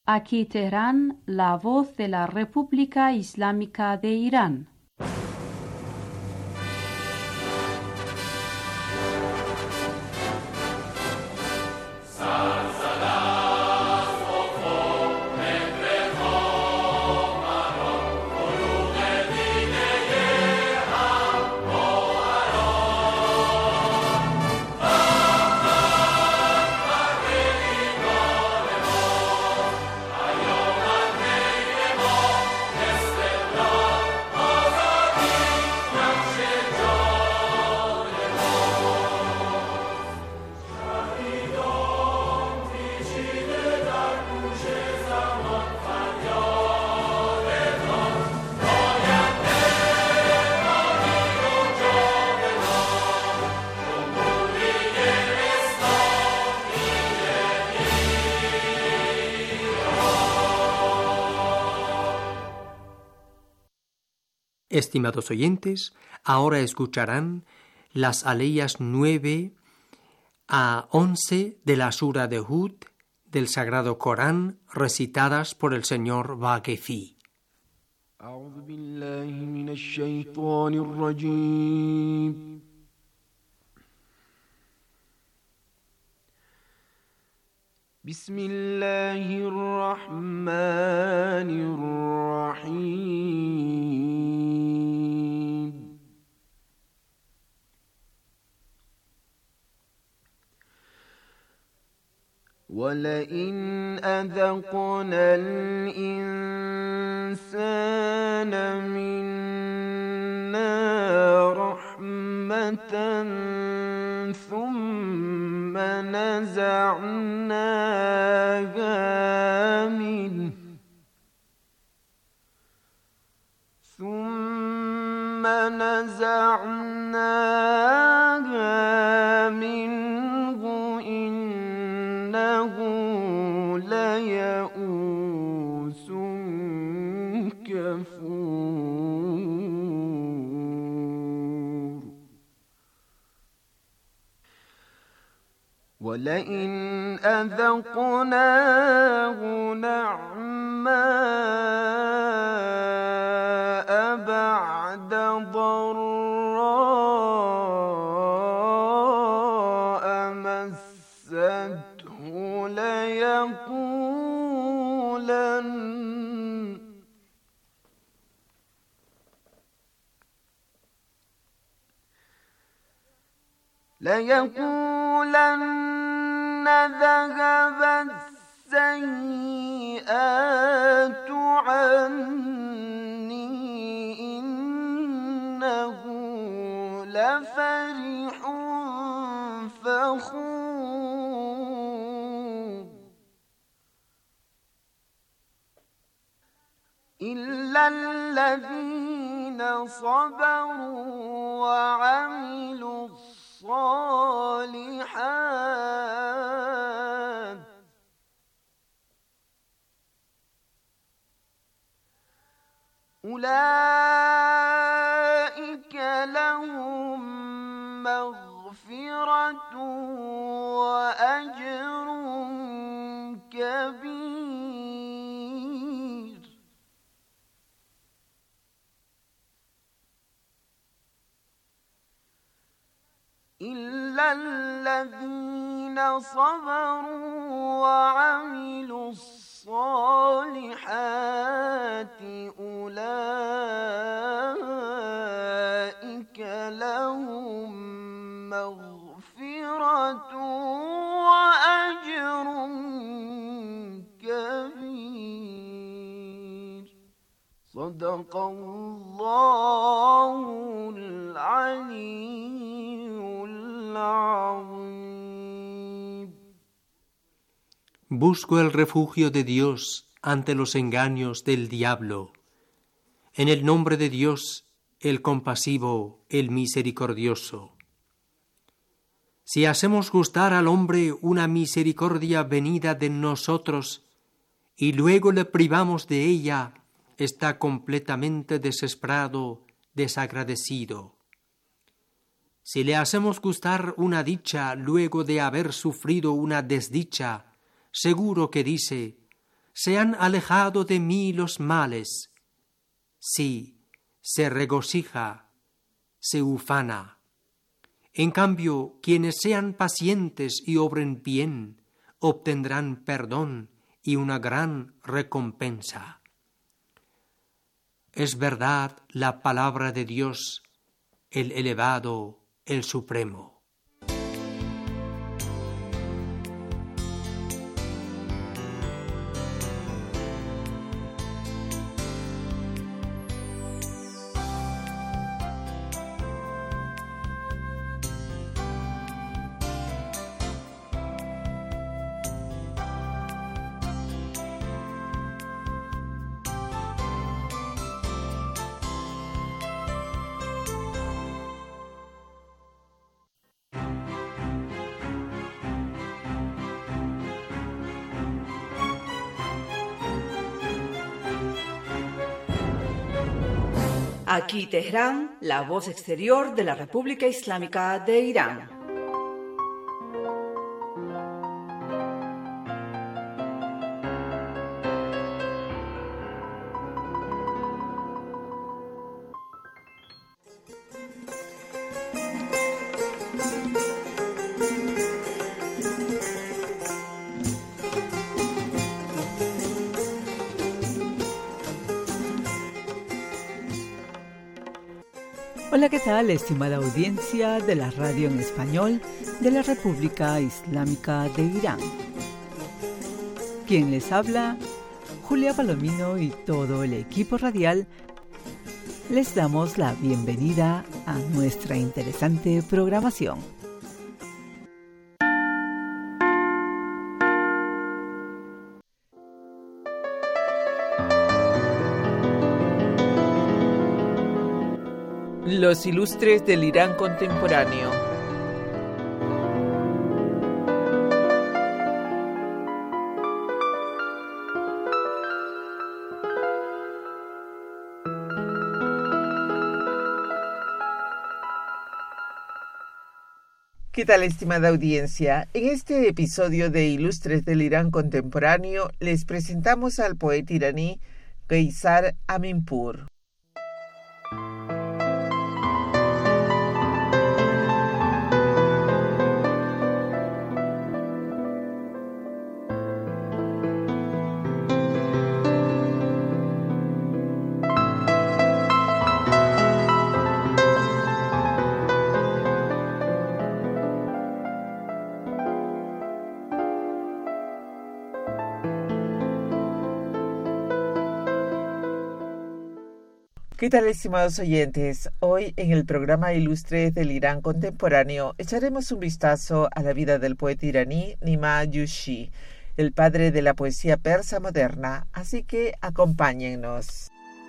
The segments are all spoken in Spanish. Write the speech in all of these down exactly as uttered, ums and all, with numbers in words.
Aquí Teherán, la voz de la República Islámica de Irán. Estimados oyentes, ahora escucharán las aleyas nueve a once de la sura de Hud del Sagrado Corán, recitadas por el señor Vaquefi. أعوذ بالله من الشيطان الرجيم. بسم الله الرحمن الرحيم. ولئن أذقنا الإنسان منا رحمة ثم نزعناها منه ثم نزعناها منه إنه ليئوس كفور. ولئن أذقناه نعماء بعد ضراء مسته ليقولن ليقولن ذهب السيئات عني إنه لفرح فخور. إلا الذين صبروا وعملوا الصالحات أولئك لهم مغفرة وأجر كبير. إلا الذين صبروا وعملوا الصالحات أولئك لهم مغفرة وأجر كبير. صدق الله العلي العظيم. Busco el refugio de Dios ante los engaños del diablo. En el nombre de Dios, el compasivo, el misericordioso. Si hacemos gustar al hombre una misericordia venida de nosotros y luego le privamos de ella, está completamente desesperado, desagradecido. Si le hacemos gustar una dicha luego de haber sufrido una desdicha, seguro que dice: se han alejado de mí los males. Sí, se regocija, se ufana. En cambio, quienes sean pacientes y obren bien, obtendrán perdón y una gran recompensa. Es verdad la palabra de Dios, el elevado, el supremo. Aquí Teherán, la voz exterior de la República Islámica de Irán. Hola, ¿qué tal, estimada audiencia de la radio en español de la República Islámica de Irán? Quien les habla, Julia Palomino y todo el equipo radial, les damos la bienvenida a nuestra interesante programación. Los ilustres del Irán contemporáneo. ¿Qué tal, estimada audiencia? En este episodio de Ilustres del Irán contemporáneo les presentamos al poeta iraní Qeisar Aminpour. ¿Qué tal, estimados oyentes? Hoy en el programa Ilustres del Irán contemporáneo echaremos un vistazo a la vida del poeta iraní Nima Yushi, el padre de la poesía persa moderna, así que acompáñennos.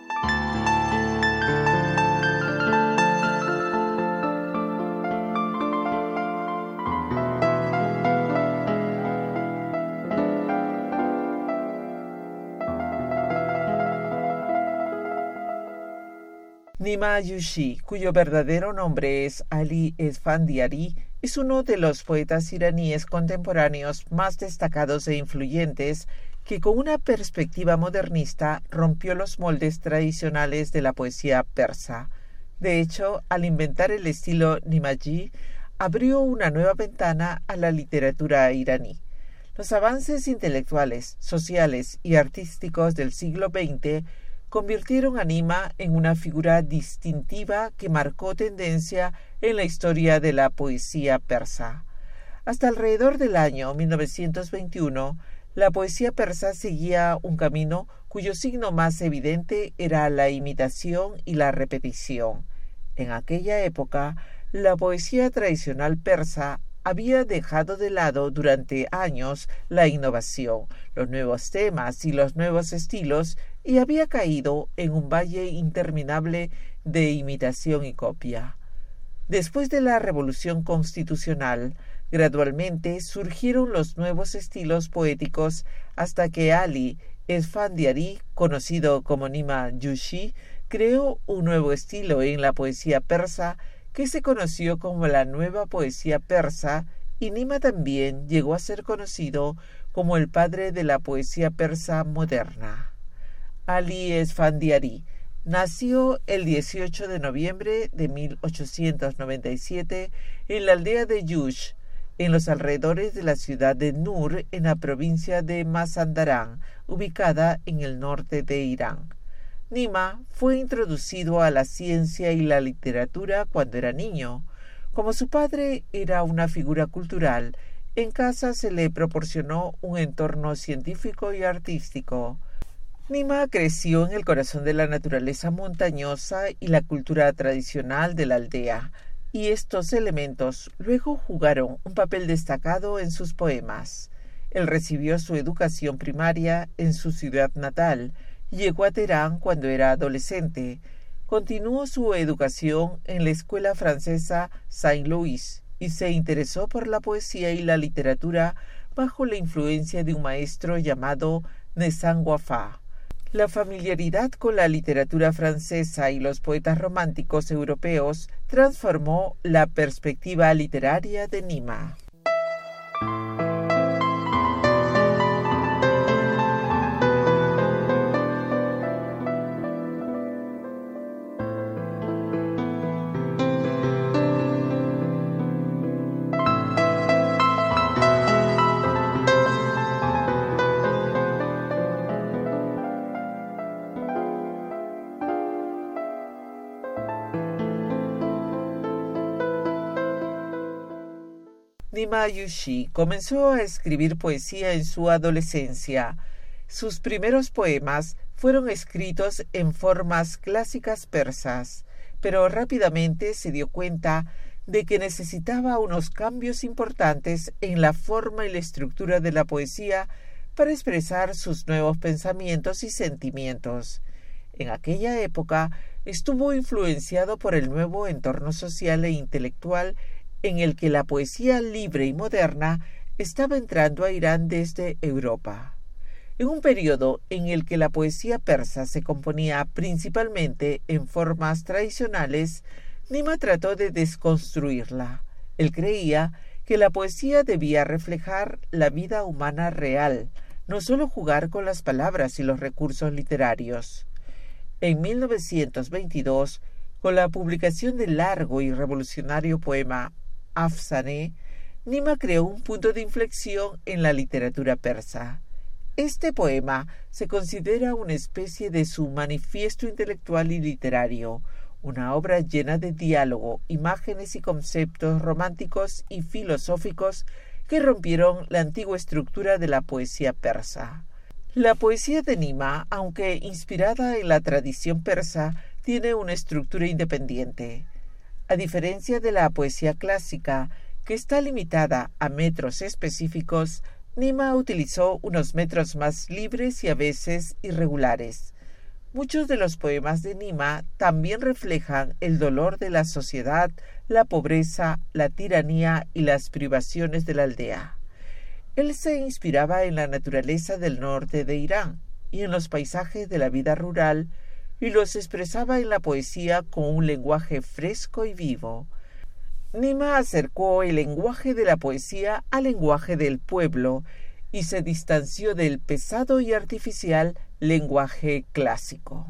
Nima Yushi, cuyo verdadero nombre es Ali Esfandiari, es uno de los poetas iraníes contemporáneos más destacados e influyentes que con una perspectiva modernista rompió los moldes tradicionales de la poesía persa. De hecho, al inventar el estilo Nimaji, abrió una nueva ventana a la literatura iraní. Los avances intelectuales, sociales y artísticos del siglo veinte convirtieron a Nima en una figura distintiva que marcó tendencia en la historia de la poesía persa. Hasta alrededor del año mil novecientos veintiuno, la poesía persa seguía un camino cuyo signo más evidente era la imitación y la repetición. En aquella época, la poesía tradicional persa había dejado de lado durante años la innovación, los nuevos temas y los nuevos estilos, y había caído en un valle interminable de imitación y copia. Después de la Revolución Constitucional, gradualmente surgieron los nuevos estilos poéticos hasta que Ali Esfandiari, conocido como Nima Yushi, creó un nuevo estilo en la poesía persa que se conoció como la nueva poesía persa, y Nima también llegó a ser conocido como el padre de la poesía persa moderna. Ali Esfandiari nació el dieciocho de noviembre de mil ochocientos noventa y siete en la aldea de Yush, en los alrededores de la ciudad de Nur, en la provincia de Mazandarán, ubicada en el norte de Irán. Nima fue introducido a la ciencia y la literatura cuando era niño. Como su padre era una figura cultural, en casa se le proporcionó un entorno científico y artístico. Nima creció en el corazón de la naturaleza montañosa y la cultura tradicional de la aldea, y estos elementos luego jugaron un papel destacado en sus poemas. Él recibió su educación primaria en su ciudad natal, y llegó a Teherán cuando era adolescente. Continuó su educación en la escuela francesa Saint-Louis y se interesó por la poesía y la literatura bajo la influencia de un maestro llamado Nezhan Wafa. La familiaridad con la literatura francesa y los poetas románticos europeos transformó la perspectiva literaria de Nima. Nima Yushi comenzó a escribir poesía en su adolescencia. Sus primeros poemas fueron escritos en formas clásicas persas, pero rápidamente se dio cuenta de que necesitaba unos cambios importantes en la forma y la estructura de la poesía para expresar sus nuevos pensamientos y sentimientos. En aquella época estuvo influenciado por el nuevo entorno social e intelectual en el que la poesía libre y moderna estaba entrando a Irán desde Europa. En un periodo en el que la poesía persa se componía principalmente en formas tradicionales, Nima trató de desconstruirla. Él creía que la poesía debía reflejar la vida humana real, no solo jugar con las palabras y los recursos literarios. En mil novecientos veintidós, con la publicación del largo y revolucionario poema Afsaneh, Nima creó un punto de inflexión en la literatura persa. Este poema se considera una especie de su manifiesto intelectual y literario, una obra llena de diálogo, imágenes y conceptos románticos y filosóficos que rompieron la antigua estructura de la poesía persa. La poesía de Nima, aunque inspirada en la tradición persa, tiene una estructura independiente. A diferencia de la poesía clásica, que está limitada a metros específicos, Nima utilizó unos metros más libres y a veces irregulares. Muchos de los poemas de Nima también reflejan el dolor de la sociedad, la pobreza, la tiranía y las privaciones de la aldea. Él se inspiraba en la naturaleza del norte de Irán y en los paisajes de la vida rural, y los expresaba en la poesía con un lenguaje fresco y vivo. Nima acercó el lenguaje de la poesía al lenguaje del pueblo y se distanció del pesado y artificial lenguaje clásico.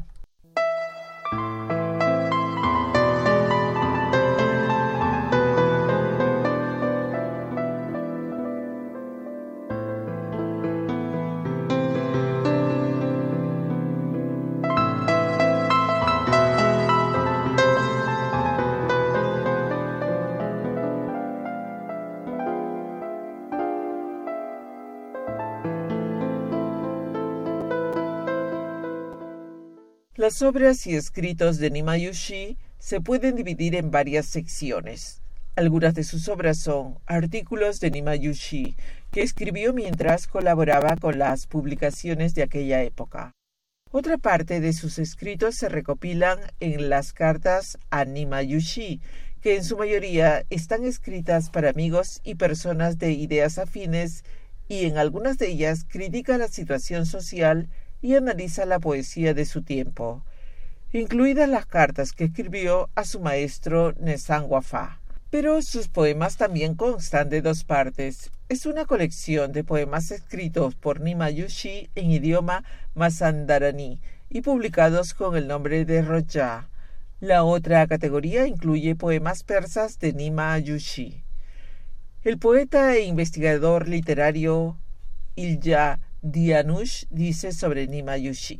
Las obras y escritos de Nima Yushi se pueden dividir en varias secciones. Algunas de sus obras son artículos de Nima Yushi, que escribió mientras colaboraba con las publicaciones de aquella época. Otra parte de sus escritos se recopilan en las cartas a Nima Yushi, que en su mayoría están escritas para amigos y personas de ideas afines, y en algunas de ellas critica la situación social y analiza la poesía de su tiempo, incluidas las cartas que escribió a su maestro Nezhan Wafa. Pero sus poemas también constan de dos partes. es una colección de poemas escritos por Nima Yushi en idioma Mazandarani y publicados con el nombre de Roja. La otra categoría incluye poemas persas de Nima Yushi. El poeta e investigador literario Ilya Dianush dice sobre Nima Yushi: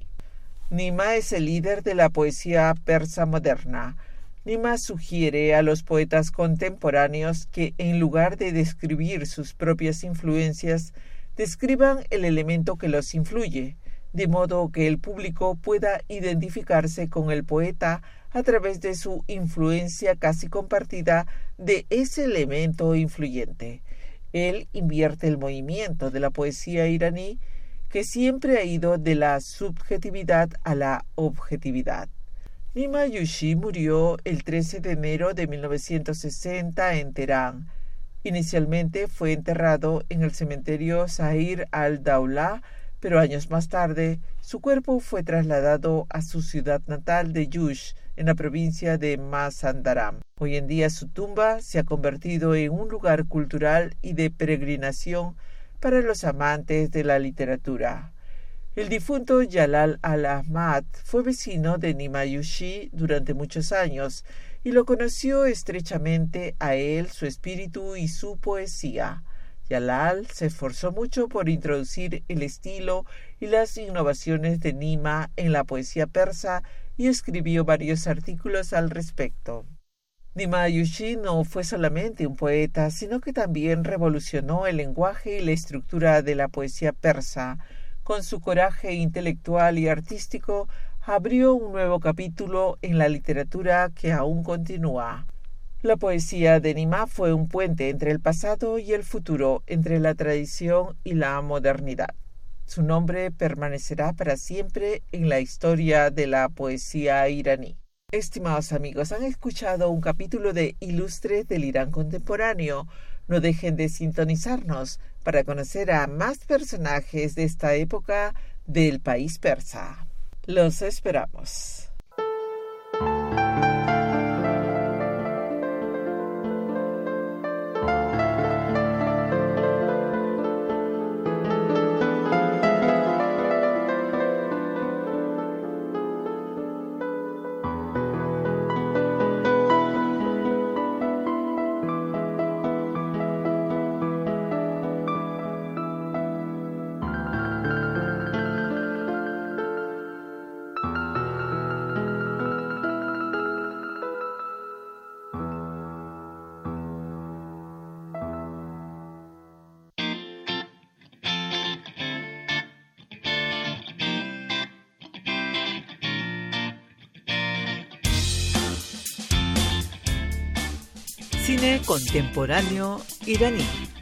Nima es el líder de la poesía persa moderna. Nima sugiere a los poetas contemporáneos que, en lugar de describir sus propias influencias, describan el elemento que los influye, de modo que el público pueda identificarse con el poeta a través de su influencia casi compartida de ese elemento influyente. Él invierte el movimiento de la poesía iraní, que siempre ha ido de la subjetividad a la objetividad. Nima Yushi murió el trece de enero de mil novecientos sesenta en Teherán. Inicialmente fue enterrado en el cementerio Zahir al-Dawla, pero años más tarde su cuerpo fue trasladado a su ciudad natal de Yush, en la provincia de Mazandaran. Hoy en día su tumba se ha convertido en un lugar cultural y de peregrinación para los amantes de la literatura. El difunto Jalal al-Ahmad fue vecino de Nima Yushi durante muchos años y lo conoció estrechamente a él, su espíritu y su poesía. Jalal se esforzó mucho por introducir el estilo y las innovaciones de Nima en la poesía persa y escribió varios artículos al respecto. Nima Yushi no fue solamente un poeta, sino que también revolucionó el lenguaje y la estructura de la poesía persa. Con su coraje intelectual y artístico, abrió un nuevo capítulo en la literatura que aún continúa. La poesía de Nima fue un puente entre el pasado y el futuro, entre la tradición y la modernidad. Su nombre permanecerá para siempre en la historia de la poesía iraní. Estimados amigos, han escuchado un capítulo de Ilustres del Irán contemporáneo. No dejen de sintonizarnos para conocer a más personajes de esta época del país persa. Los esperamos. Cine contemporáneo iraní.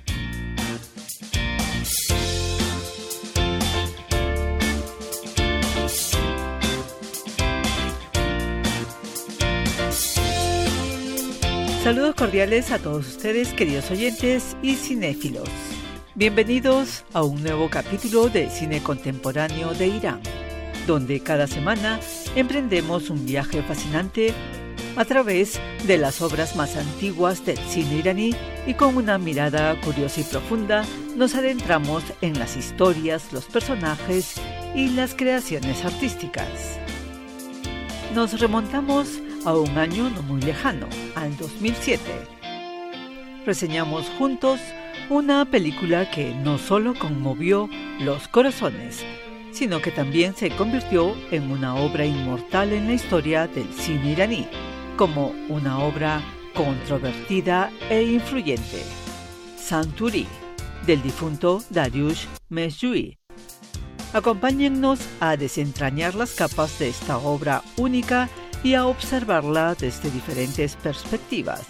Saludos cordiales a todos ustedes, queridos oyentes y cinéfilos. Bienvenidos a un nuevo capítulo de Cine Contemporáneo de Irán, donde cada semana emprendemos un viaje fascinante a través de las obras más antiguas del cine iraní y con una mirada curiosa y profunda nos adentramos en las historias, los personajes y las creaciones artísticas. Nos remontamos a un año no muy lejano, al dos mil siete. Reseñamos juntos una película que no solo conmovió los corazones, sino que también se convirtió en una obra inmortal en la historia del cine iraní, como una obra controvertida e influyente. Santuri, del difunto Dariush Mezhui. Acompáñennos a desentrañar las capas de esta obra única y a observarla desde diferentes perspectivas.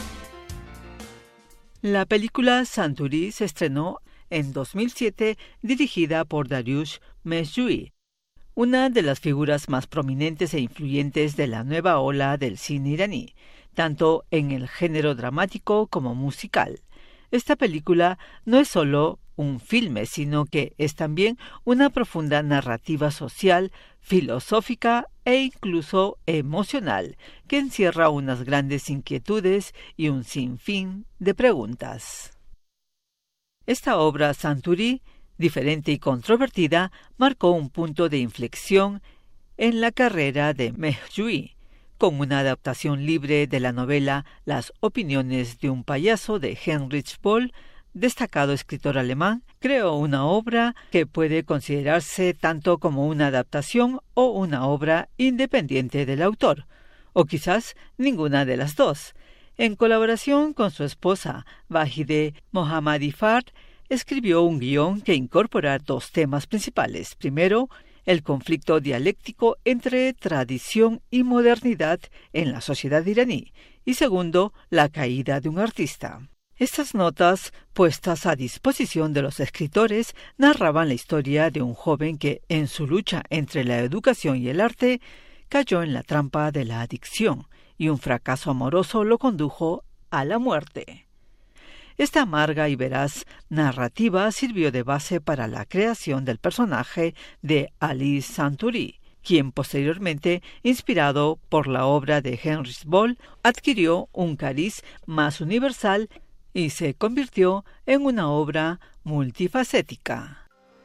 La película Santuri se estrenó en dos mil siete, dirigida por Dariush Mezhui, una de las figuras más prominentes e influyentes de la nueva ola del cine iraní, tanto en el género dramático como musical. Esta película no es solo un filme, sino que es también una profunda narrativa social, filosófica e incluso emocional, que encierra unas grandes inquietudes y un sinfín de preguntas. Esta obra Santuri, diferente y controvertida, marcó un punto de inflexión en la carrera de Mehjui, con una adaptación libre de la novela Las opiniones de un payaso de Heinrich Böll, destacado escritor alemán. Creó una obra que puede considerarse tanto como una adaptación o una obra independiente del autor, o quizás ninguna de las dos. En colaboración con su esposa, Vahide Mohammadi-Fard, escribió un guión que incorpora dos temas principales. Primero, el conflicto dialéctico entre tradición y modernidad en la sociedad iraní, y segundo, la caída de un artista. Estas notas, puestas a disposición de los escritores, narraban la historia de un joven que, en su lucha entre la educación y el arte, cayó en la trampa de la adicción, y un fracaso amoroso lo condujo a la muerte. Esta amarga y veraz narrativa sirvió de base para la creación del personaje de Ali Santuri, quien posteriormente, inspirado por la obra de Heinrich Böll, adquirió un cariz más universal y se convirtió en una obra multifacética.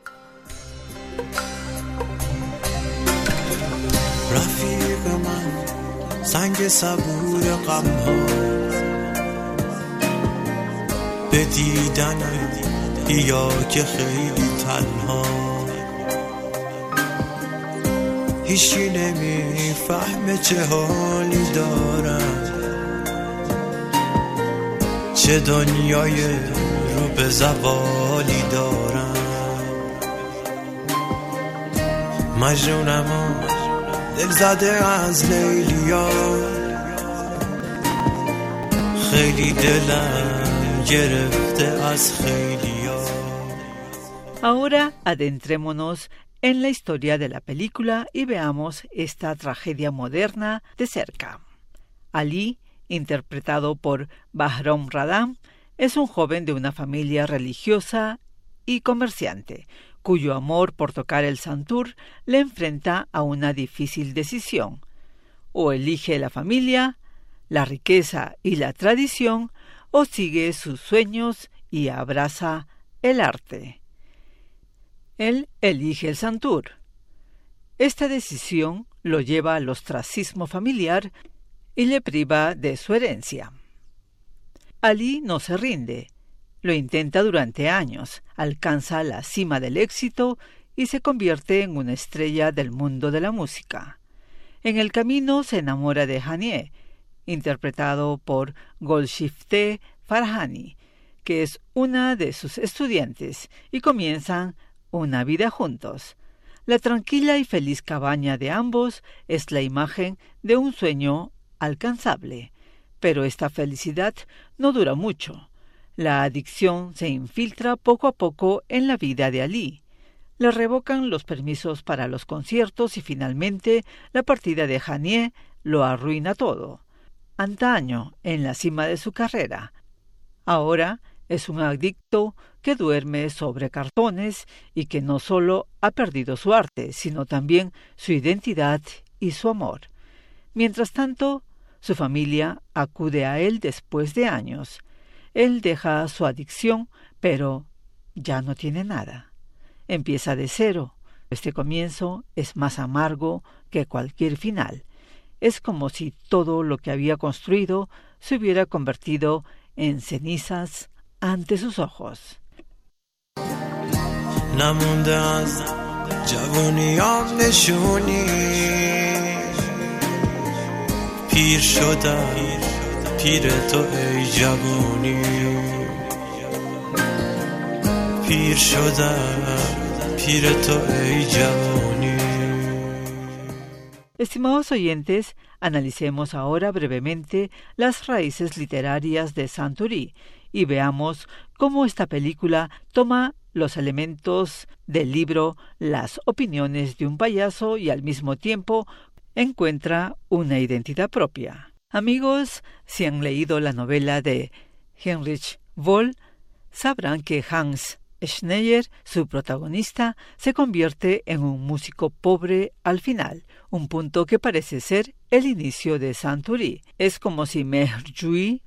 به دیدنت یا که خیلی تنها هیچی نمیفهمه چه حالی دارم چه دنیای رو به زوالی دارم مجنونم و دل زده از لیلیا خیلی دلم Ahora adentrémonos en la historia de la película y veamos esta tragedia moderna de cerca. Ali, interpretado por Bahrom Radam, es un joven de una familia religiosa y comerciante, cuyo amor por tocar el santur le enfrenta a una difícil decisión. O elige la familia, la riqueza y la tradición, o sigue sus sueños y abraza el arte. Él elige el santur. Esta decisión lo lleva al ostracismo familiar y le priva de su herencia. Ali no se rinde. Lo intenta durante años, alcanza la cima del éxito y se convierte en una estrella del mundo de la música. En el camino se enamora de Hanieh, interpretado por Golshifteh Farhani, que es una de sus estudiantes, y comienzan una vida juntos. La tranquila y feliz cabaña de ambos es la imagen de un sueño alcanzable, pero esta felicidad no dura mucho. La adicción se infiltra poco a poco en la vida de Ali. Le revocan los permisos para los conciertos y finalmente la partida de Hanieh lo arruina todo. Antaño, en la cima de su carrera. Ahora es un adicto que duerme sobre cartones y que no solo ha perdido su arte, sino también su identidad y su amor. Mientras tanto, su familia acude a él después de años. Él deja su adicción, pero ya no tiene nada. Empieza de cero. Este comienzo es más amargo que cualquier final. Es como si todo lo que había construido se hubiera convertido en cenizas ante sus ojos. نمونده از جوونیام نشونی پیر شدم پیر تو ای جوونی پیر شدم پیر تو ای جوونی. Estimados oyentes, analicemos ahora brevemente las raíces literarias de Santuri y veamos cómo esta película toma los elementos del libro Las opiniones de un payaso y al mismo tiempo encuentra una identidad propia. Amigos, si han leído la novela de Heinrich Böll, sabrán que Hans Schneier, su protagonista, se convierte en un músico pobre al final, un punto que parece ser el inicio de Santuri. Es como si Mehjui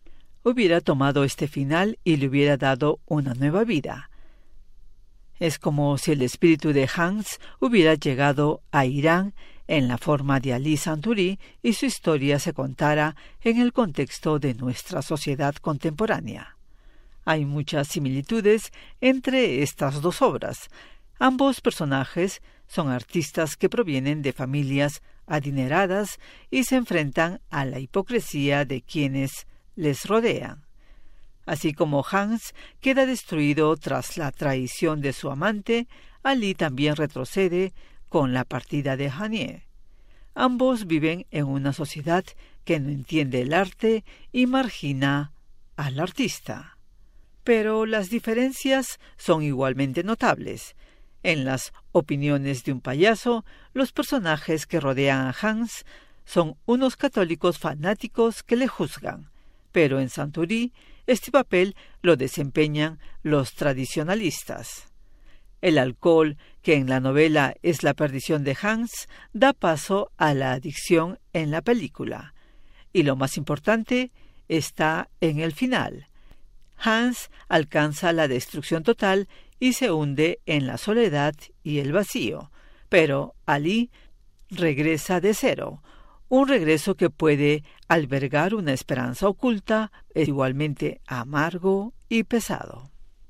hubiera tomado este final y le hubiera dado una nueva vida. Es como si el espíritu de Hans hubiera llegado a Irán en la forma de Ali Santuri y su historia se contara en el contexto de nuestra sociedad contemporánea. Hay muchas similitudes entre estas dos obras. Ambos personajes son artistas que provienen de familias adineradas y se enfrentan a la hipocresía de quienes les rodean. Así como Hans queda destruido tras la traición de su amante, Ali también retrocede con la partida de Hanieh. Ambos viven en una sociedad que no entiende el arte y margina al artista. Pero las diferencias son igualmente notables. En las opiniones de un payaso, los personajes que rodean a Hans son unos católicos fanáticos que le juzgan, pero en Santuri este papel lo desempeñan los tradicionalistas. El alcohol, que en la novela es la perdición de Hans, da paso a la adicción en la película. Y lo más importante está en el final. Hans alcanza la destrucción total y se hunde en la soledad y el vacío, pero Ali regresa de cero, un regreso que puede albergar una esperanza oculta, igualmente amargo y pesado.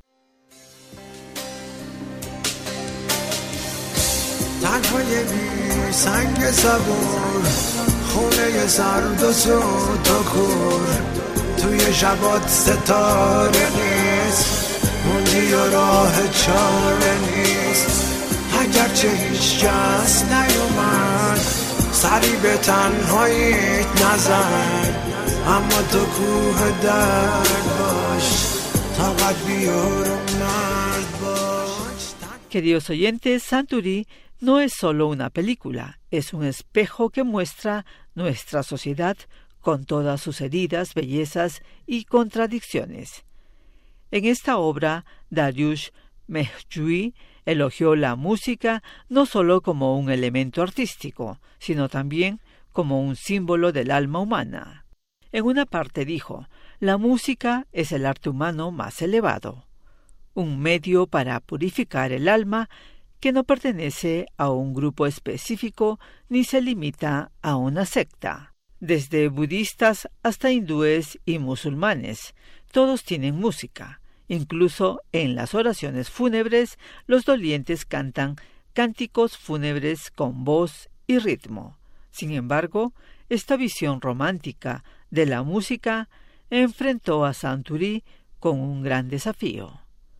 تنهای بی سنگ صبور خونه سرد و سوت و کور توی شبات ستاره نیست موندی و راه چاره نیست اگرچه هیچ کس نیومد سری به تنهاییت نزن اما تو کوه درد باش طاقت بیار و مرد باش. Queridos oyentes, Santuri no es solo una película, es un espejo que muestra nuestra sociedad con todas sus heridas, bellezas y contradicciones. En esta obra, Dariush Mehjui elogió la música no solo como un elemento artístico, sino también como un símbolo del alma humana. En una parte dijo, la música es el arte humano más elevado, un medio para purificar el alma que no pertenece a un grupo específico ni se limita a una secta. Desde budistas hasta hindúes y musulmanes, todos tienen música. Incluso en las oraciones fúnebres, los dolientes cantan cánticos fúnebres con voz y ritmo. Sin embargo, esta visión romántica de la música enfrentó a Santuri con un gran desafío.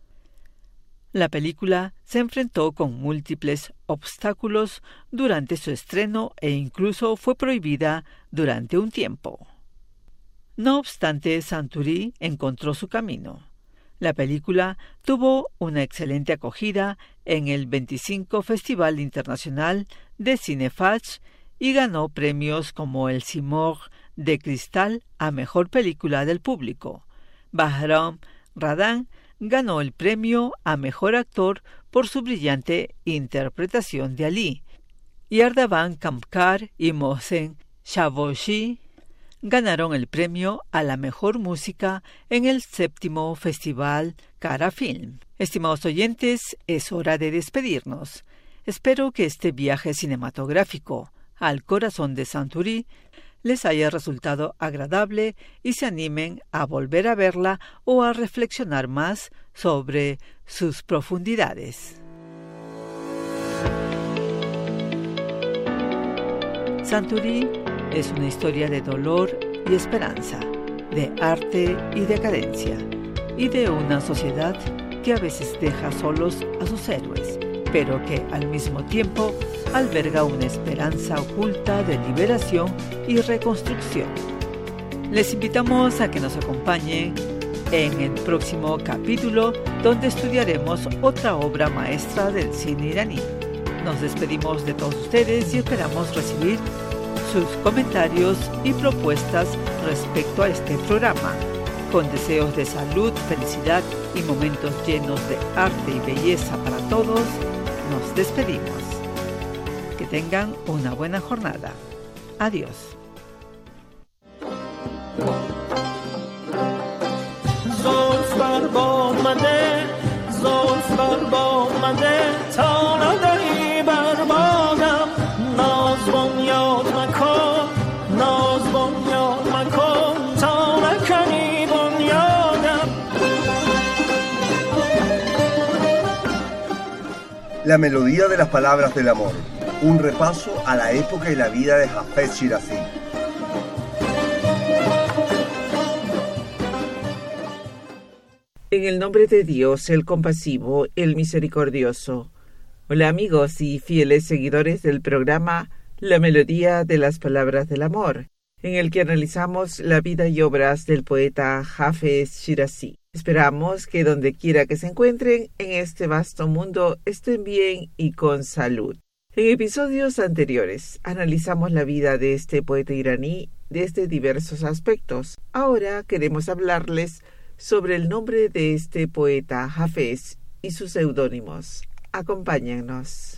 La película se enfrentó con múltiples obstáculos durante su estreno e incluso fue prohibida durante un tiempo. No obstante, Santuri encontró su camino. La película tuvo una excelente acogida en el veinticinco Festival Internacional de Cinefach y ganó premios como el Simorgh de Cristal a Mejor Película del Público. Bahram Radan ganó el premio a Mejor Actor por su brillante interpretación de Ali, y Ardavan Kamkar y Mohsen Shavoshi ganaron el premio a la Mejor Música en el séptimo Festival Cara Film. Estimados oyentes, es hora de despedirnos. Espero que este viaje cinematográfico al corazón de Santuri les haya resultado agradable y se animen a volver a verla o a reflexionar más sobre sus profundidades. Santuri es una historia de dolor y esperanza, de arte y decadencia, y de una sociedad que a veces deja solos a sus héroes, pero que al mismo tiempo alberga una esperanza oculta de liberación y reconstrucción. Les invitamos a que nos acompañen en el próximo capítulo, donde estudiaremos otra obra maestra del cine iraní. Nos despedimos de todos ustedes y esperamos recibir sus comentarios y propuestas respecto a este programa. Con deseos de salud, felicidad y momentos llenos de arte y belleza para todos, nos despedimos. Que tengan una buena jornada. Adiós. آمده تا نداری بربادم ناز بنیاد مکن ناز بنیاد مکن تا نکنی بنیادم. La melodía de las palabras del amor, un repaso a la época y la vida de Hafez Shirazi. En el nombre de Dios, el compasivo, el misericordioso. Hola amigos y fieles seguidores del programa La Melodía de las Palabras del Amor, en el que analizamos la vida y obras del poeta Hafez Shirazi. Esperamos que donde quiera que se encuentren en este vasto mundo estén bien y con salud. En episodios anteriores analizamos la vida de este poeta iraní desde diversos aspectos. Ahora queremos hablarles sobre el nombre de este poeta Hafez y sus seudónimos. Acompáñennos.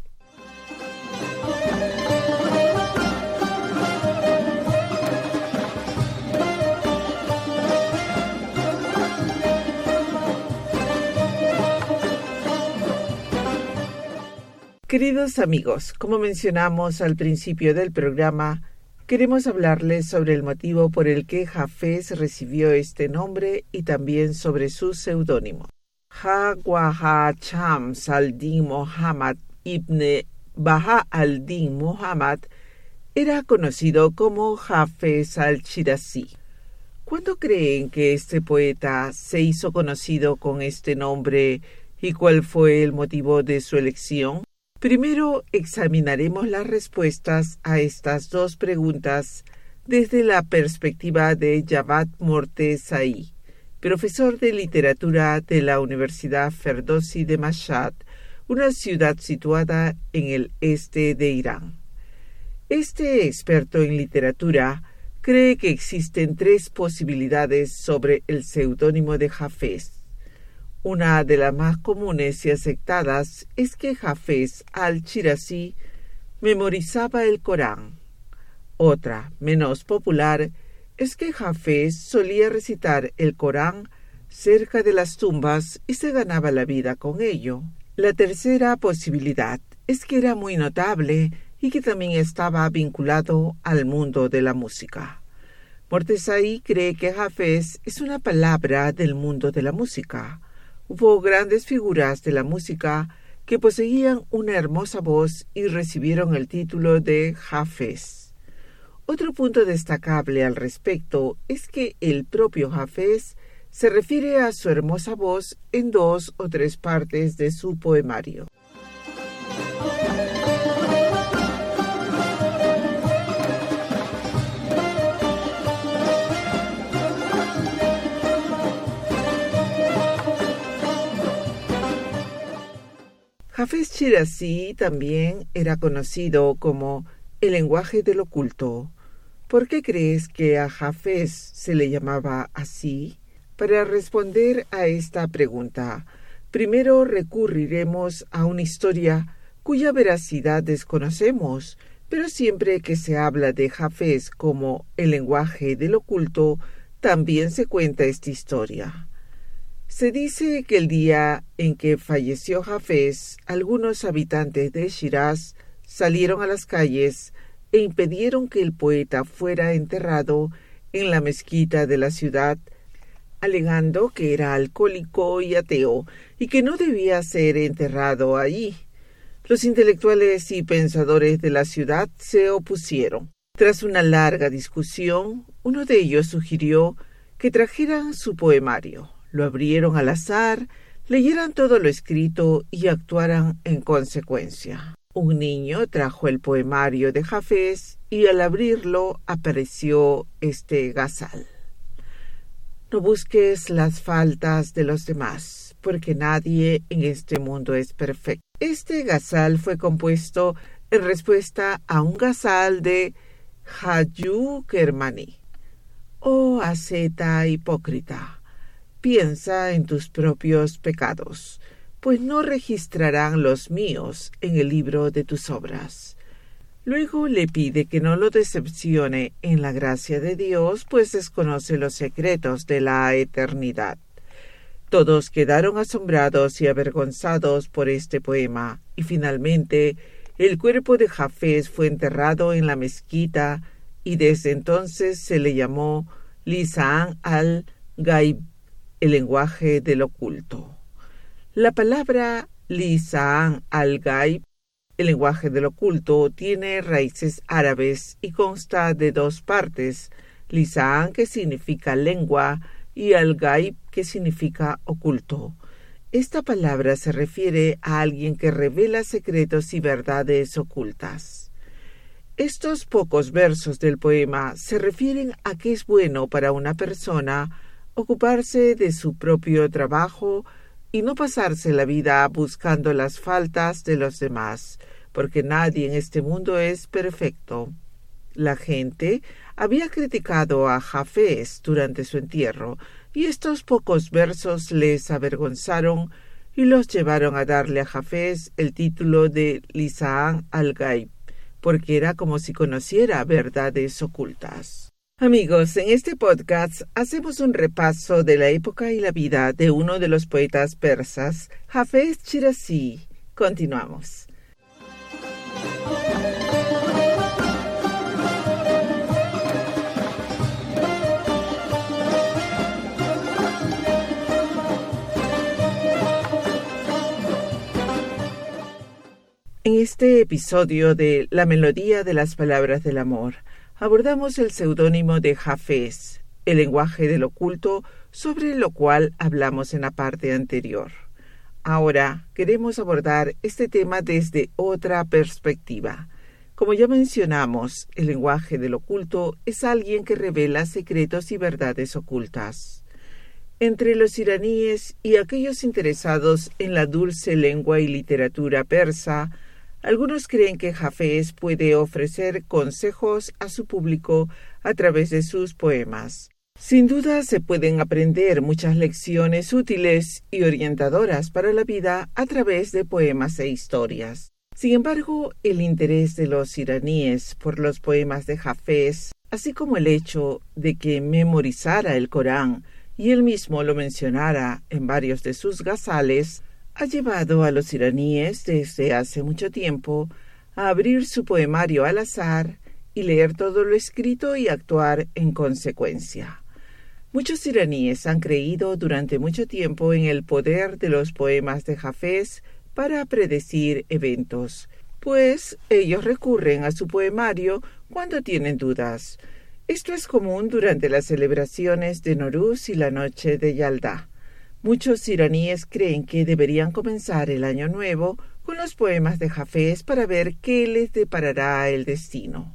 Queridos amigos, como mencionamos al principio del programa, queremos hablarles sobre el motivo por el que Hafez recibió este nombre y también sobre su seudónimo. Ha Shams al-Din Muhammad ibn Baha al-Din Muhammad era conocido como Hafez al-Shirazi. ¿Cuándo creen que este poeta se hizo conocido con este nombre y cuál fue el motivo de su elección? Primero examinaremos las respuestas a estas dos preguntas desde la perspectiva de Javad Mortezai, profesor de literatura de la Universidad Ferdowsi de Mashhad, una ciudad situada en el este de Irán. Este experto en literatura cree que existen tres posibilidades sobre el seudónimo de Hafez. Una de las más comunes y aceptadas es que Hafez al-Shirazi memorizaba el Corán. Otra, menos popular, es que Hafez solía recitar el Corán cerca de las tumbas y se ganaba la vida con ello. La tercera posibilidad es que era muy notable y que también estaba vinculado al mundo de la música. Mortezai cree que Hafez es una palabra del mundo de la música. Hubo grandes figuras de la música que poseían una hermosa voz y recibieron el título de Hafez. Otro punto destacable al respecto es que el propio Hafez se refiere a su hermosa voz en dos o tres partes de su poemario. Hafez Shirazi también era conocido como el lenguaje del oculto. ¿Por qué crees que a Hafez se le llamaba así? Para responder a esta pregunta, primero recurriremos a una historia cuya veracidad desconocemos, pero siempre que se habla de Hafez como el lenguaje del oculto, también se cuenta esta historia. Se dice que el día en que falleció Hafez, algunos habitantes de Shiraz salieron a las calles e impidieron que el poeta fuera enterrado en la mezquita de la ciudad, alegando que era alcohólico y ateo y que no debía ser enterrado allí. Los intelectuales y pensadores de la ciudad se opusieron. Tras una larga discusión, uno de ellos sugirió que trajeran su poemario. Lo abrieron al azar, leyeran todo lo escrito y actuaran en consecuencia. Un niño trajo el poemario de Hafez y al abrirlo apareció este gazal. No busques las faltas de los demás, porque nadie en este mundo es perfecto. Este gazal fue compuesto en respuesta a un gazal de Hayu Kermani. Oh asceta hipócrita, piensa en tus propios pecados, pues no registrarán los míos en el libro de tus obras. Luego le pide que no lo decepcione en la gracia de Dios, pues desconoce los secretos de la eternidad. Todos quedaron asombrados y avergonzados por este poema, y finalmente el cuerpo de Hafez fue enterrado en la mezquita y desde entonces se le llamó Lisán al-Gaib, el lenguaje del oculto. La palabra Lisán al-Gaib, el lenguaje del oculto, tiene raíces árabes y consta de dos partes, Lisán, que significa lengua, y al-Gaib, que significa oculto. Esta palabra se refiere a alguien que revela secretos y verdades ocultas. Estos pocos versos del poema se refieren a que es bueno para una persona ocuparse de su propio trabajo y no pasarse la vida buscando las faltas de los demás, porque nadie en este mundo es perfecto. La gente había criticado a Hafez durante su entierro, y estos pocos versos les avergonzaron y los llevaron a darle a Hafez el título de Lisán al-Gaib, porque era como si conociera verdades ocultas. Amigos, en este podcast hacemos un repaso de la época y la vida de uno de los poetas persas, Hafez Shirazi. Continuamos. En este episodio de La melodía de las palabras del amor, abordamos el seudónimo de Hafez, el lenguaje del oculto, sobre lo cual hablamos en la parte anterior. Ahora queremos abordar este tema desde otra perspectiva. Como ya mencionamos, el lenguaje del oculto es alguien que revela secretos y verdades ocultas. Entre los iraníes y aquellos interesados en la dulce lengua y literatura persa, algunos creen que Hafez puede ofrecer consejos a su público a través de sus poemas. Sin duda se pueden aprender muchas lecciones útiles y orientadoras para la vida a través de poemas e historias. Sin embargo, el interés de los iraníes por los poemas de Hafez, así como el hecho de que memorizara el Corán y él mismo lo mencionara en varios de sus gazales, ha llevado a los iraníes desde hace mucho tiempo a abrir su poemario al azar y leer todo lo escrito y actuar en consecuencia. Muchos iraníes han creído durante mucho tiempo en el poder de los poemas de Hafez para predecir eventos, pues ellos recurren a su poemario cuando tienen dudas. Esto es común durante las celebraciones de Nowruz y la noche de Yalda. Muchos iraníes creen que deberían comenzar el año nuevo con los poemas de Hafez para ver qué les deparará el destino.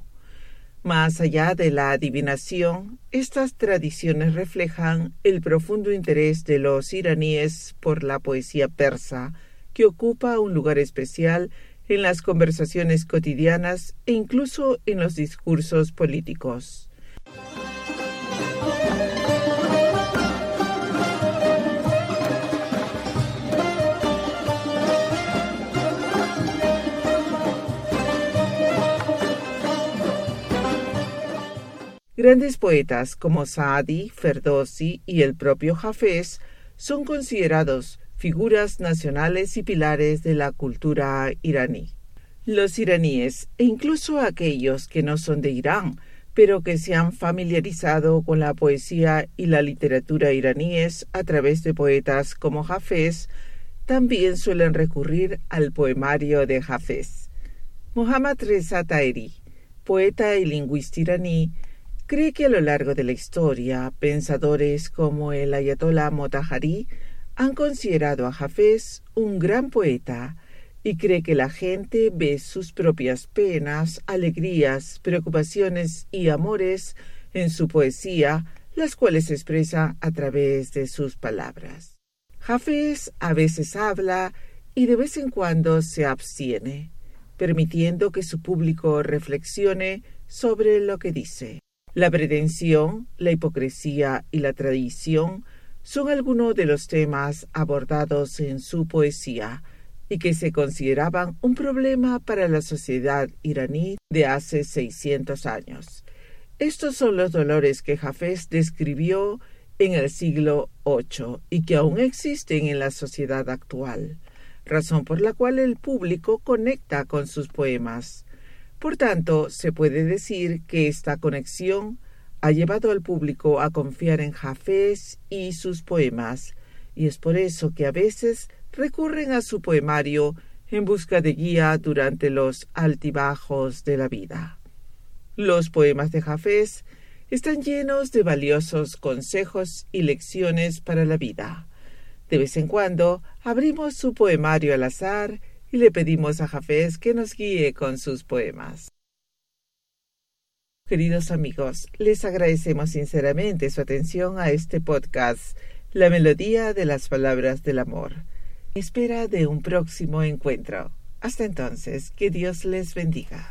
Más allá de la adivinación, estas tradiciones reflejan el profundo interés de los iraníes por la poesía persa, que ocupa un lugar especial en las conversaciones cotidianas e incluso en los discursos políticos. Grandes poetas como Saadi, Ferdowsi y el propio Hafez son considerados figuras nacionales y pilares de la cultura iraní. Los iraníes, e incluso aquellos que no son de Irán, pero que se han familiarizado con la poesía y la literatura iraníes a través de poetas como Hafez, también suelen recurrir al poemario de Hafez. Mohammad Reza Taheri, poeta y lingüista iraní, cree que a lo largo de la historia, pensadores como el Ayatollah Motahari han considerado a Hafez un gran poeta y cree que la gente ve sus propias penas, alegrías, preocupaciones y amores en su poesía, las cuales expresa a través de sus palabras. Hafez a veces habla y de vez en cuando se abstiene, permitiendo que su público reflexione sobre lo que dice. La pretensión, la hipocresía y la tradición son algunos de los temas abordados en su poesía y que se consideraban un problema para la sociedad iraní de hace seiscientos años. Estos son los dolores que Hafez describió en el siglo ocho y que aún existen en la sociedad actual, razón por la cual el público conecta con sus poemas. Por tanto, se puede decir que esta conexión ha llevado al público a confiar en Hafez y sus poemas, y es por eso que a veces recurren a su poemario en busca de guía durante los altibajos de la vida. Los poemas de Hafez están llenos de valiosos consejos y lecciones para la vida. De vez en cuando abrimos su poemario al azar y le pedimos a Hafez que nos guíe con sus poemas. Queridos amigos, les agradecemos sinceramente su atención a este podcast, La Melodía de las Palabras del Amor. Espera de un próximo encuentro. Hasta entonces, que Dios les bendiga.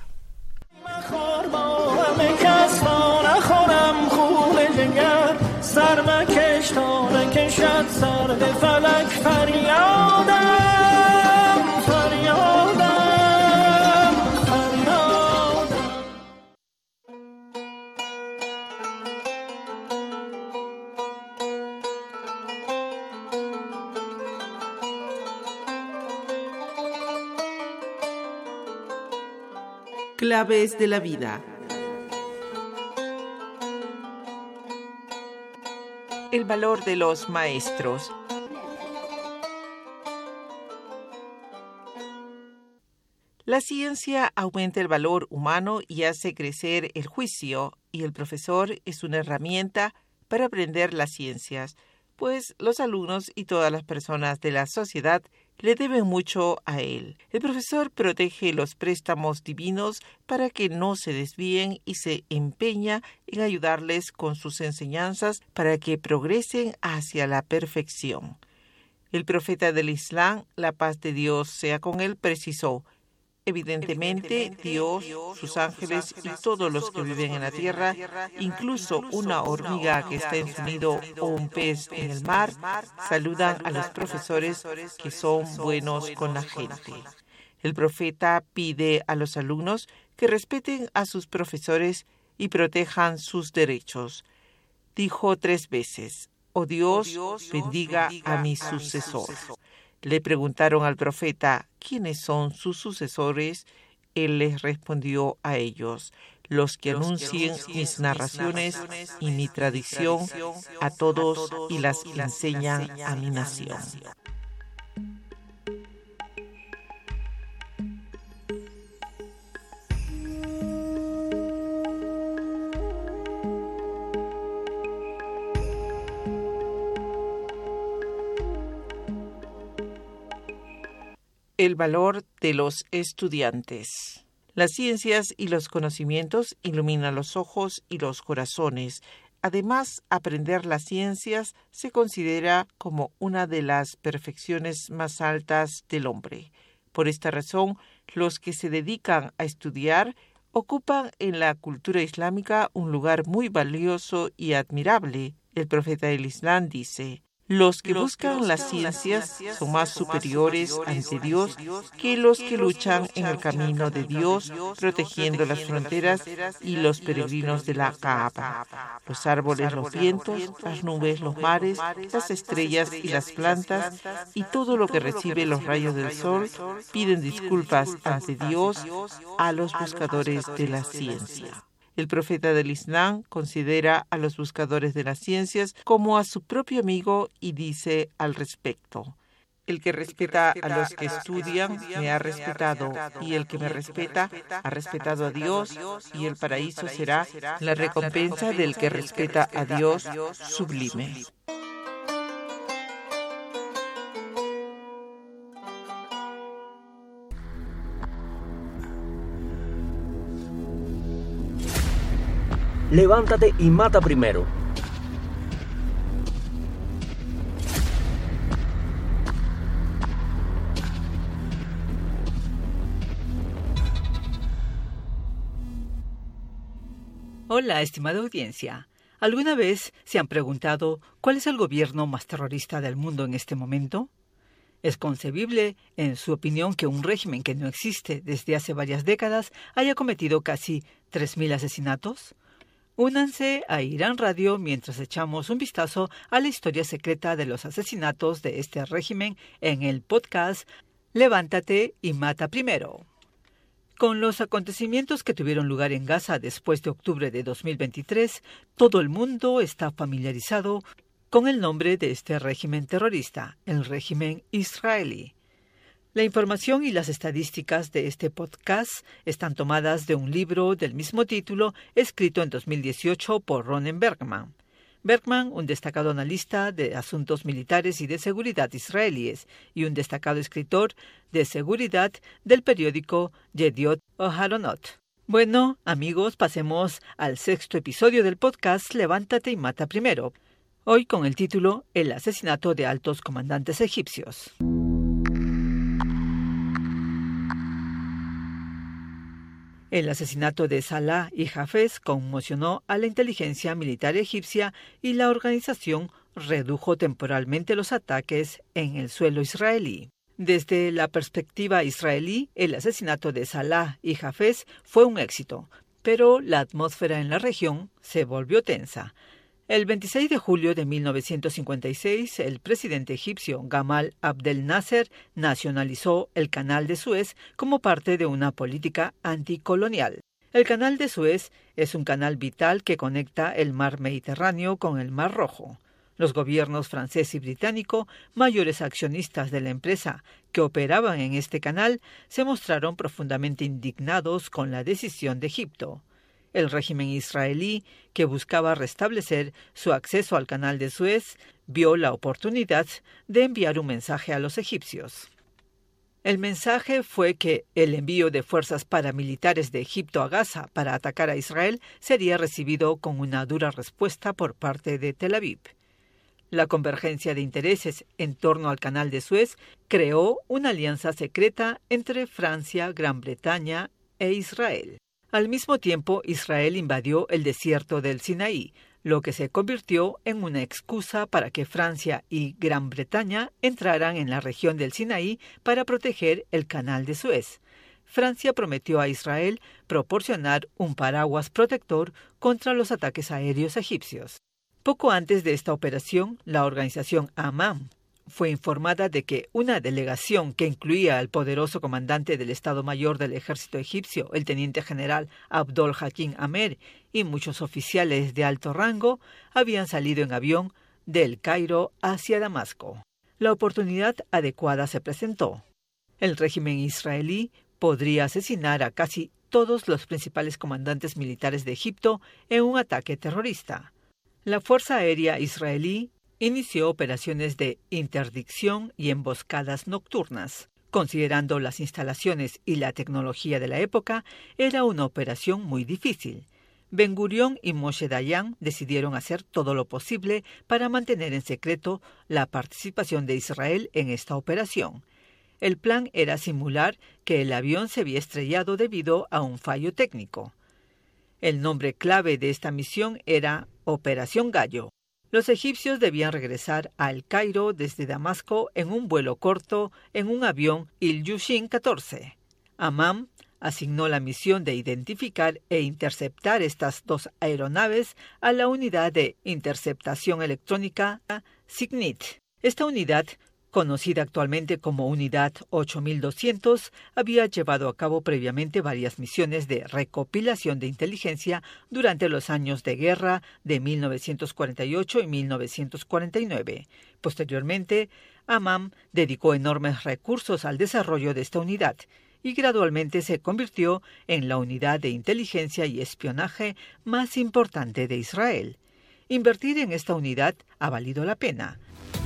Claves de la vida. El valor de los maestros. La ciencia aumenta el valor humano y hace crecer el juicio, y el profesor es una herramienta para aprender las ciencias, pues los alumnos y todas las personas de la sociedad le deben mucho a él. El profesor protege los préstamos divinos para que no se desvíen y se empeña en ayudarles con sus enseñanzas para que progresen hacia la perfección. El profeta del Islam, la paz de Dios sea con él, precisó: Evidentemente, Dios, sus ángeles y todos los que viven en la tierra, incluso una hormiga que está en su nido o un pez en el mar, saludan a los profesores que son buenos con la gente. El profeta pide a los alumnos que respeten a sus profesores y protejan sus derechos. Dijo tres veces: «Oh Dios, bendiga a mi sucesor». Le preguntaron al profeta quiénes son sus sucesores. Él les respondió a ellos: los que anuncien mis narraciones y mi tradición a todos y las enseñan a mi nación. El valor de los estudiantes. Las ciencias y los conocimientos iluminan los ojos y los corazones. Además, aprender las ciencias se considera como una de las perfecciones más altas del hombre. Por esta razón, los que se dedican a estudiar ocupan en la cultura islámica un lugar muy valioso y admirable. El profeta del Islam dice: los que buscan las ciencias son más superiores ante Dios que los que luchan en el camino de Dios, protegiendo las fronteras y los peregrinos de la Kaaba. Los árboles, los vientos, las nubes, los mares, las estrellas y las plantas, y todo lo que recibe los rayos del sol, piden disculpas ante Dios a los buscadores de la ciencia. El profeta del Islam considera a los buscadores de las ciencias como a su propio amigo y dice al respecto: el que respeta a los que estudian me ha respetado, y el que me respeta ha respetado a Dios, y el paraíso será la recompensa del que respeta a Dios sublime. Levántate y mata primero. Hola, estimada audiencia. ¿Alguna vez se han preguntado cuál es el gobierno más terrorista del mundo en este momento? ¿Es concebible, en su opinión, que un régimen que no existe desde hace varias décadas haya cometido casi tres mil asesinatos? Únanse a Irán Radio mientras echamos un vistazo a la historia secreta de los asesinatos de este régimen en el podcast Levántate y Mata Primero. Con los acontecimientos que tuvieron lugar en Gaza después de octubre de dos mil veintitrés, todo el mundo está familiarizado con el nombre de este régimen terrorista, el régimen israelí. La información y las estadísticas de este podcast están tomadas de un libro del mismo título escrito en dos mil dieciocho por Ronen Bergman. Bergman, un destacado analista de asuntos militares y de seguridad israelíes y un destacado escritor de seguridad del periódico Yediot Aharonot. Bueno, amigos, pasemos al sexto episodio del podcast Levántate y Mata Primero, hoy con el título El asesinato de altos comandantes egipcios. El asesinato de Salah y Hafez conmocionó a la inteligencia militar egipcia y la organización redujo temporalmente los ataques en el suelo israelí. Desde la perspectiva israelí, el asesinato de Salah y Hafez fue un éxito, pero la atmósfera en la región se volvió tensa. El veintiséis de julio de mil novecientos cincuenta y seis, el presidente egipcio Gamal Abdel Nasser nacionalizó el Canal de Suez como parte de una política anticolonial. El Canal de Suez es un canal vital que conecta el mar Mediterráneo con el Mar Rojo. Los gobiernos francés y británico, mayores accionistas de la empresa que operaban en este canal, se mostraron profundamente indignados con la decisión de Egipto. El régimen israelí, que buscaba restablecer su acceso al Canal de Suez, vio la oportunidad de enviar un mensaje a los egipcios. El mensaje fue que el envío de fuerzas paramilitares de Egipto a Gaza para atacar a Israel sería recibido con una dura respuesta por parte de Tel Aviv. La convergencia de intereses en torno al Canal de Suez creó una alianza secreta entre Francia, Gran Bretaña e Israel. Al mismo tiempo, Israel invadió el desierto del Sinaí, lo que se convirtió en una excusa para que Francia y Gran Bretaña entraran en la región del Sinaí para proteger el Canal de Suez. Francia prometió a Israel proporcionar un paraguas protector contra los ataques aéreos egipcios. Poco antes de esta operación, la organización Amán fue informada de que una delegación que incluía al poderoso comandante del Estado Mayor del Ejército egipcio, el teniente general Abdol Hakim Amer, y muchos oficiales de alto rango, habían salido en avión del Cairo hacia Damasco. La oportunidad adecuada se presentó. El régimen israelí podría asesinar a casi todos los principales comandantes militares de Egipto en un ataque terrorista. La Fuerza Aérea Israelí inició operaciones de interdicción y emboscadas nocturnas. Considerando las instalaciones y la tecnología de la época, era una operación muy difícil. Ben Gurión y Moshe Dayan decidieron hacer todo lo posible para mantener en secreto la participación de Israel en esta operación. El plan era simular que el avión se había estrellado debido a un fallo técnico. El nombre clave de esta misión era Operación Gallo. Los egipcios debían regresar a El Cairo desde Damasco en un vuelo corto en un avión Ilyushin catorce. Amán asignó la misión de identificar e interceptar estas dos aeronaves a la unidad de interceptación electrónica SIGINT. Esta unidad, conocida actualmente como Unidad ocho mil doscientos, había llevado a cabo previamente varias misiones de recopilación de inteligencia durante los años de guerra de mil novecientos cuarenta y ocho y mil novecientos cuarenta y nueve. Posteriormente, Amán dedicó enormes recursos al desarrollo de esta unidad y gradualmente se convirtió en la unidad de inteligencia y espionaje más importante de Israel. Invertir en esta unidad ha valido la pena.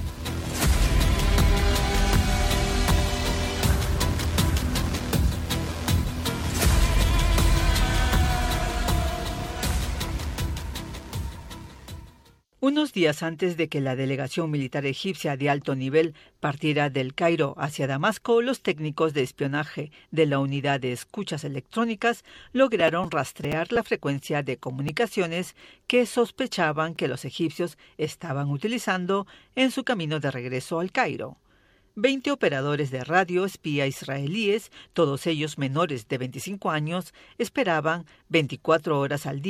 Unos días antes de que la delegación militar egipcia de alto nivel partiera del Cairo hacia Damasco, los técnicos de espionaje de la unidad de escuchas electrónicas lograron rastrear la frecuencia de comunicaciones que sospechaban que los egipcios estaban utilizando en su camino de regreso al Cairo. Veinte operadores de radio espía israelíes, todos ellos menores de veinticinco años, esperaban veinticuatro horas al día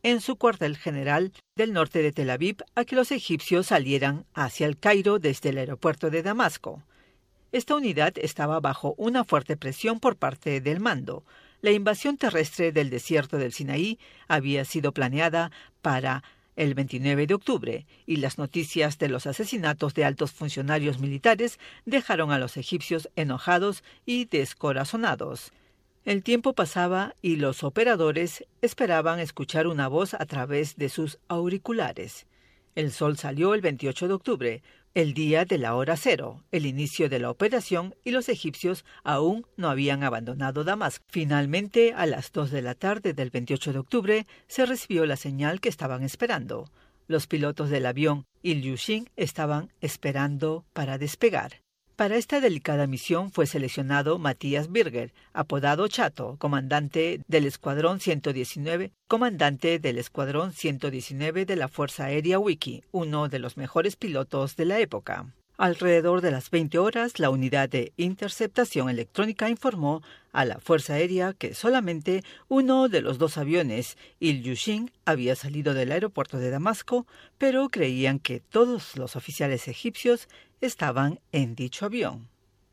en su cuartel general del norte de Tel Aviv a que los egipcios salieran hacia el Cairo desde el aeropuerto de Damasco. Esta unidad estaba bajo una fuerte presión por parte del mando. La invasión terrestre del desierto del Sinaí había sido planeada para el veintinueve de octubre, y las noticias de los asesinatos de altos funcionarios militares dejaron a los egipcios enojados y descorazonados. El tiempo pasaba y los operadores esperaban escuchar una voz a través de sus auriculares. El sol salió el veintiocho de octubre, el día de la hora cero, el inicio de la operación, y los egipcios aún no habían abandonado Damasco. Finalmente, a las dos de la tarde del veintiocho de octubre, se recibió la señal que estaban esperando. Los pilotos del avión Ilyushin estaban esperando para despegar. Para esta delicada misión fue seleccionado Matías Birger, apodado Chato, comandante del Escuadrón ciento diecinueve, comandante del Escuadrón ciento diecinueve de la Fuerza Aérea Wiki, uno de los mejores pilotos de la época. Alrededor de las veinte horas, la unidad de interceptación electrónica informó a la Fuerza Aérea que solamente uno de los dos aviones, Ilyushin, había salido del aeropuerto de Damasco, pero creían que todos los oficiales egipcios estaban en dicho avión.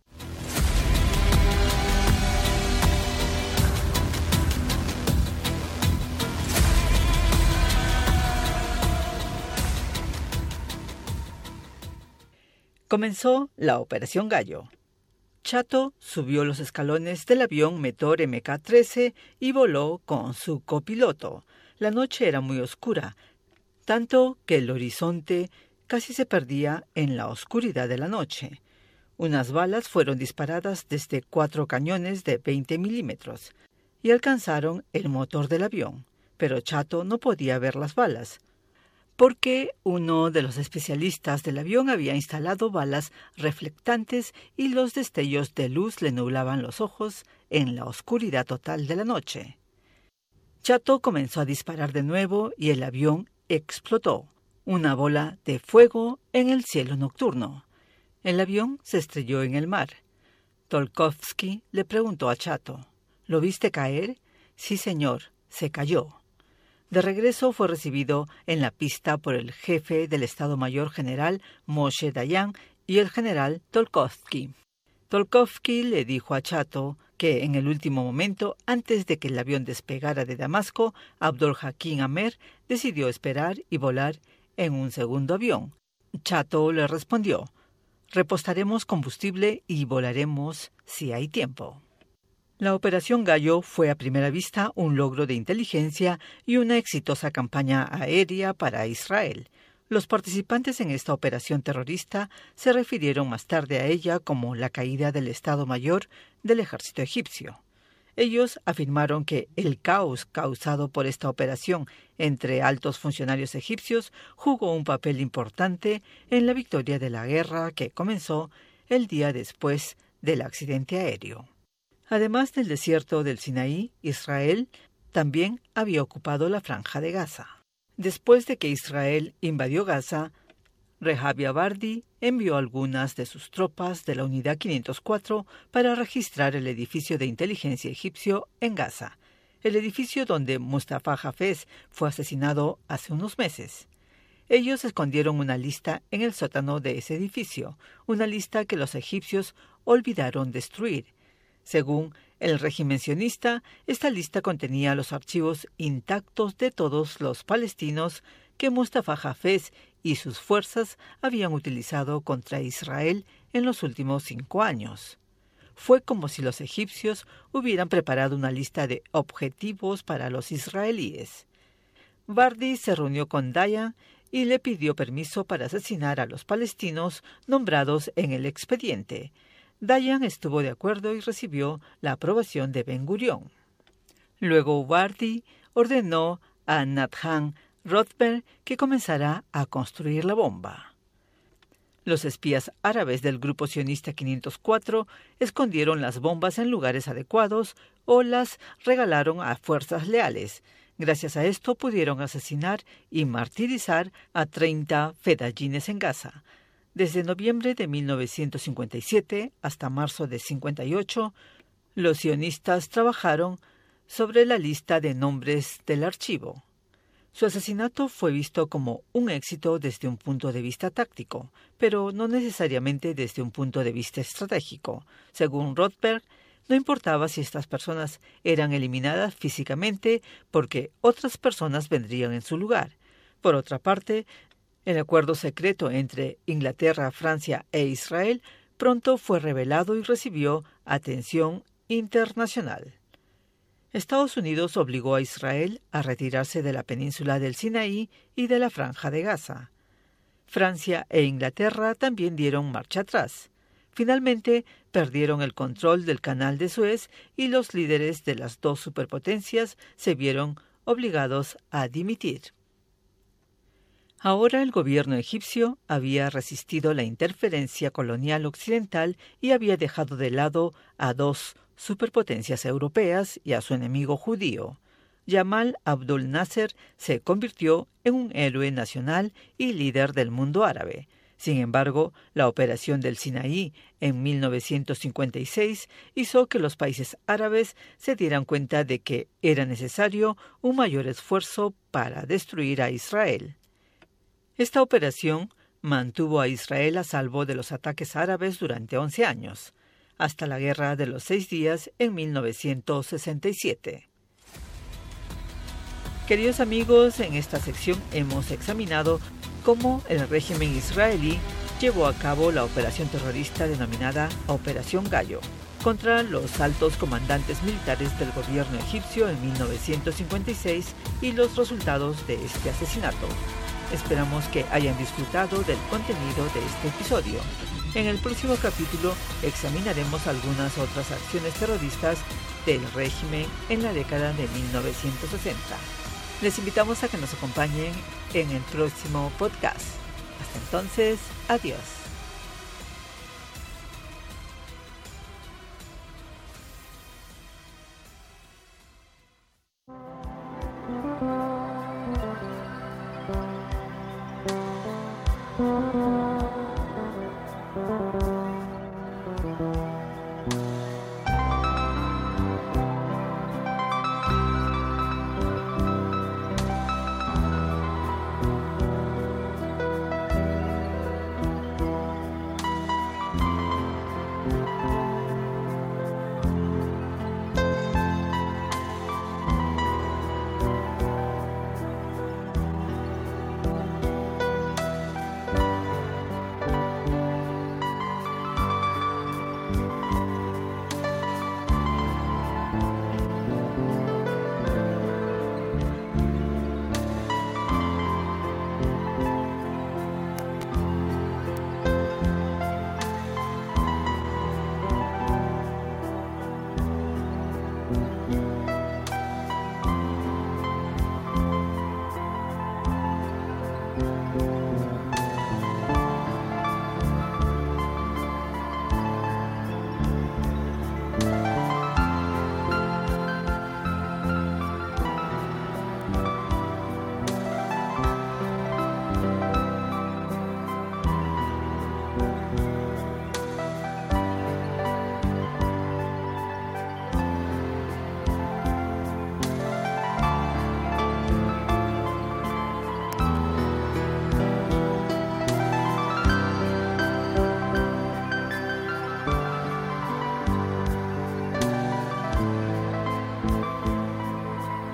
Comenzó la Operación Gallo. Chato subió los escalones del avión Meteor M K trece y voló con su copiloto. La noche era muy oscura, tanto que el horizonte casi se perdía en la oscuridad de la noche. Unas balas fueron disparadas desde cuatro cañones de veinte milímetros y alcanzaron el motor del avión, pero Chato no podía ver las balas, porque uno de los especialistas del avión había instalado balas reflectantes y los destellos de luz le nublaban los ojos en la oscuridad total de la noche. Chato comenzó a disparar de nuevo y el avión explotó, una bola de fuego en el cielo nocturno. El avión se estrelló en el mar. Tolkovsky le preguntó a Chato, ¿lo viste caer? Sí, señor, se cayó. De regreso fue recibido en la pista por el jefe del Estado Mayor General Moshe Dayan y el general Tolkovsky. Tolkovsky le dijo a Chato que en el último momento, antes de que el avión despegara de Damasco, Abdul Hakim Amer decidió esperar y volar en un segundo avión. Chato le respondió, repostaremos combustible y volaremos si hay tiempo. La Operación Gallo fue a primera vista un logro de inteligencia y una exitosa campaña aérea para Israel. Los participantes en esta operación terrorista se refirieron más tarde a ella como la caída del Estado Mayor del ejército egipcio. Ellos afirmaron que el caos causado por esta operación entre altos funcionarios egipcios jugó un papel importante en la victoria de la guerra que comenzó el día después del accidente aéreo. Además del desierto del Sinaí, Israel también había ocupado la Franja de Gaza. Después de que Israel invadió Gaza, Rehavi Abardi envió algunas de sus tropas de la Unidad quinientos cuatro para registrar el edificio de inteligencia egipcio en Gaza, el edificio donde Mustafa Hafez fue asesinado hace unos meses. Ellos escondieron una lista en el sótano de ese edificio, una lista que los egipcios olvidaron destruir. Según el régimen sionista, esta lista contenía los archivos intactos de todos los palestinos que Mustafa Hafez y sus fuerzas habían utilizado contra Israel en los últimos cinco años. Fue como si los egipcios hubieran preparado una lista de objetivos para los israelíes. Bardi se reunió con Dayan y le pidió permiso para asesinar a los palestinos nombrados en el expediente. Dayan estuvo de acuerdo y recibió la aprobación de Ben Gurión. Luego Bardi ordenó a Nathan Rothberg que comenzara a construir la bomba. Los espías árabes del grupo sionista quinientos cuatro escondieron las bombas en lugares adecuados o las regalaron a fuerzas leales. Gracias a esto pudieron asesinar y martirizar a treinta fedayines en Gaza. Desde noviembre de mil novecientos cincuenta y siete hasta marzo de cincuenta y ocho, los sionistas trabajaron sobre la lista de nombres del archivo. Su asesinato fue visto como un éxito desde un punto de vista táctico, pero no necesariamente desde un punto de vista estratégico. Según Rothberg, no importaba si estas personas eran eliminadas físicamente porque otras personas vendrían en su lugar. Por otra parte, el acuerdo secreto entre Inglaterra, Francia e Israel pronto fue revelado y recibió atención internacional. Estados Unidos obligó a Israel a retirarse de la península del Sinaí y de la Franja de Gaza. Francia e Inglaterra también dieron marcha atrás. Finalmente, perdieron el control del Canal de Suez y los líderes de las dos superpotencias se vieron obligados a dimitir. Ahora el gobierno egipcio había resistido la interferencia colonial occidental y había dejado de lado a dos superpotencias europeas y a su enemigo judío. Yamal Abdul Nasser se convirtió en un héroe nacional y líder del mundo árabe. Sin embargo, la operación del Sinaí en mil novecientos cincuenta y seis hizo que los países árabes se dieran cuenta de que era necesario un mayor esfuerzo para destruir a Israel. Esta operación mantuvo a Israel a salvo de los ataques árabes durante once años, hasta la Guerra de los Seis Días en mil novecientos sesenta y siete. Queridos amigos, en esta sección hemos examinado cómo el régimen israelí llevó a cabo la operación terrorista denominada Operación Gallo contra los altos comandantes militares del gobierno egipcio en mil novecientos cincuenta y seis y los resultados de este asesinato. Esperamos que hayan disfrutado del contenido de este episodio. En el próximo capítulo examinaremos algunas otras acciones terroristas del régimen en la década de mil novecientos sesenta. Les invitamos a que nos acompañen en el próximo podcast. Hasta entonces, adiós.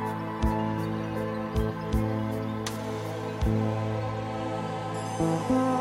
Thank you.